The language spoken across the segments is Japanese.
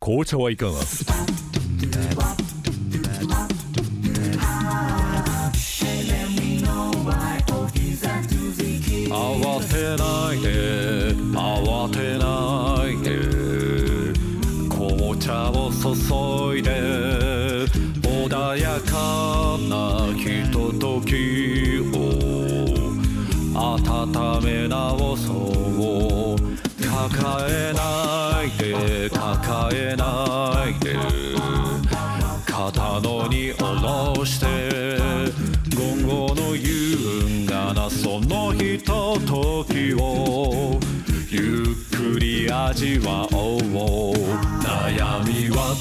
紅茶はいかが？慌てないで慌てないで紅茶を注いで穏やかなひとときを温め直そう抱えないで抱えないで肩の荷下ろして午後の優雅なそのひとときをゆっくり味わおう悩みは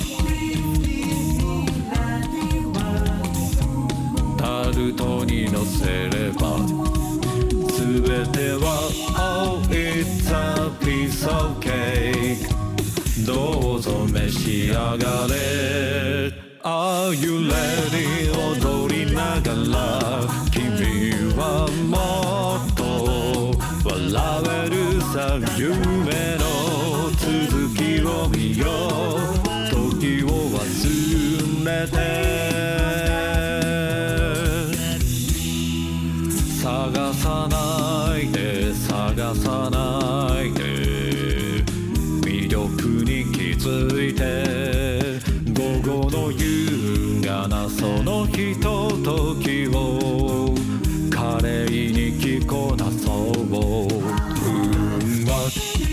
タルトに乗せれば全ては Oh it's a piece of cake どうぞ召し上がれ Are you ready 踊りながら君はもっと笑えるさ夢の続きを見よう時を忘れて探さないで探さないで魅力に気づいて午後の優雅なそのひとときを華麗に着こなそう運は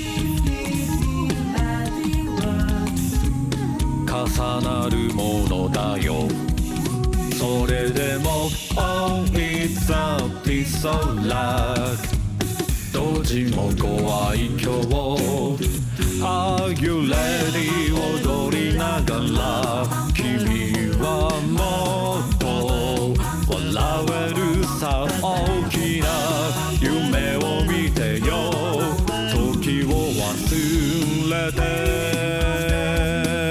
重なるものだよそれでも Oh it's a piece of luck ドジもご愛嬌 Are you ready 踊りながら君はもっと笑えるさ大きな夢を見てよ時を忘れて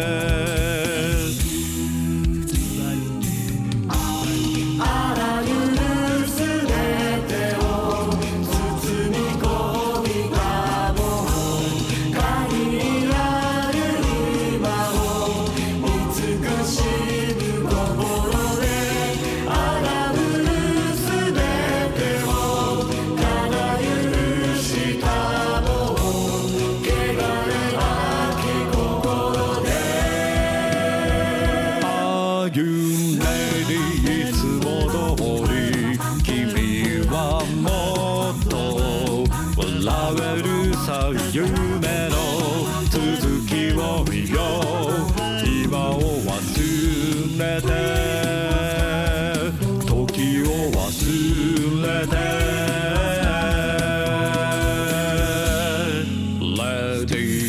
いつも通り君はもっと笑えるさ夢の続きを見よう今を忘れて時を忘れて Lady